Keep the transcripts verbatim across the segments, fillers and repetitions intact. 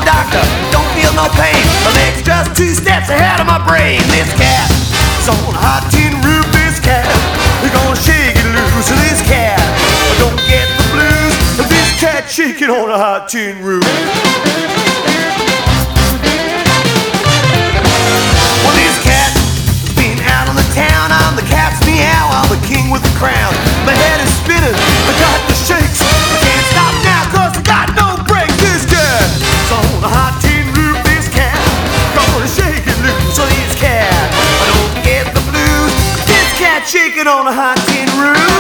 doctor, don't feel no pain. My leg's just two steps ahead of my brain. This cat is on a hot tin roof. This cat, we're gonna shake it loose. This cat, don't get the blues. This cat shaking on a hot tin roof. Well, this cat has been out on the town. I'm the cat's meow. I'm the king with the crown. My head is spinning. I got the shakes. I can't stop now 'cause I got no break. This cat is on a hot tin roof. This cat gonna shake it loose. So this cat, I don't get the blues. This cat shaking on a hot tin roof.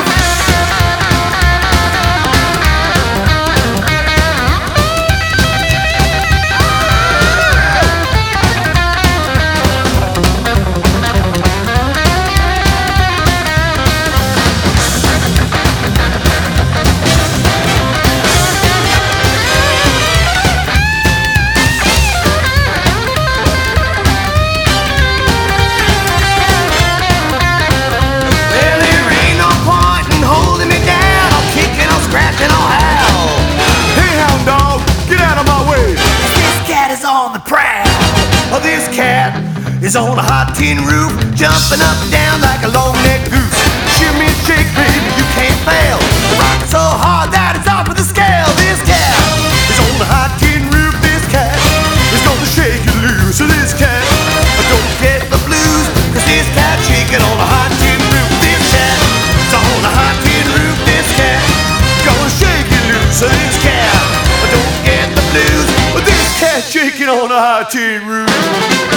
On the prowl. Oh, this cat is on a hot tin roof, jumping up and down like a long-necked goose. Shimmy and shake, baby, you can't fail. Rock so hard that it's off of the scale. This cat is on a hot tin roof. This cat is gonna shake you loose. So this cat, don't get the blues, 'cause this cat shaking on a hot tin roof. This cat is on a hot tin roof. This cat gonna shake you loose. So this cat, don't get the blues. This cat shaking on a hot tin roof.